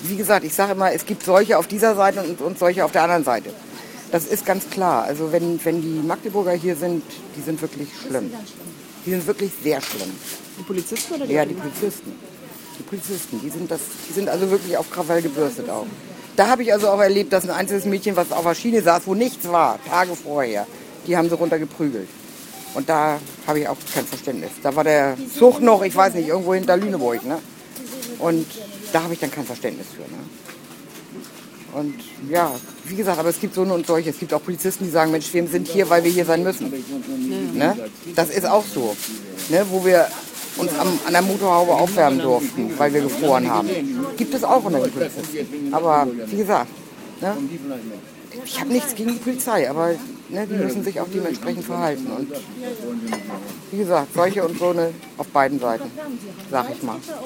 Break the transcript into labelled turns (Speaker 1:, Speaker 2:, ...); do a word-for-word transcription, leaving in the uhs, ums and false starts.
Speaker 1: wie gesagt, ich sage immer, es gibt solche auf dieser Seite und, und solche auf der anderen Seite. Das ist ganz klar. Also wenn, wenn die Magdeburger hier sind, die sind wirklich schlimm. Die sind wirklich sehr schlimm.
Speaker 2: Die Polizisten oder die
Speaker 1: Ja, die Polizisten. Die Polizisten, die sind, das, die sind also wirklich auf Krawall gebürstet auch. Da habe ich also auch erlebt, dass ein einziges Mädchen, was auf der Schiene saß, wo nichts war, Tage vorher, die haben sie runtergeprügelt. Und da habe ich auch kein Verständnis. Da war der Zug noch, ich weiß nicht, irgendwo hinter Lüneburg. Ne? Und da habe ich dann kein Verständnis für. Ne? Und ja, wie gesagt, aber es gibt so und solche. Es gibt auch Polizisten, die sagen, Mensch, wir sind hier, weil wir hier sein müssen. Ne? Das ist auch so. Ne? Wo wir uns am, an der Motorhaube aufwärmen durften, weil wir gefroren haben. Gibt es auch unter den Polizisten. Aber wie gesagt, ne? Ich habe nichts gegen die Polizei, aber ne, die müssen sich auch dementsprechend verhalten. Und wie gesagt, solche und so eine auf beiden Seiten, sag ich mal.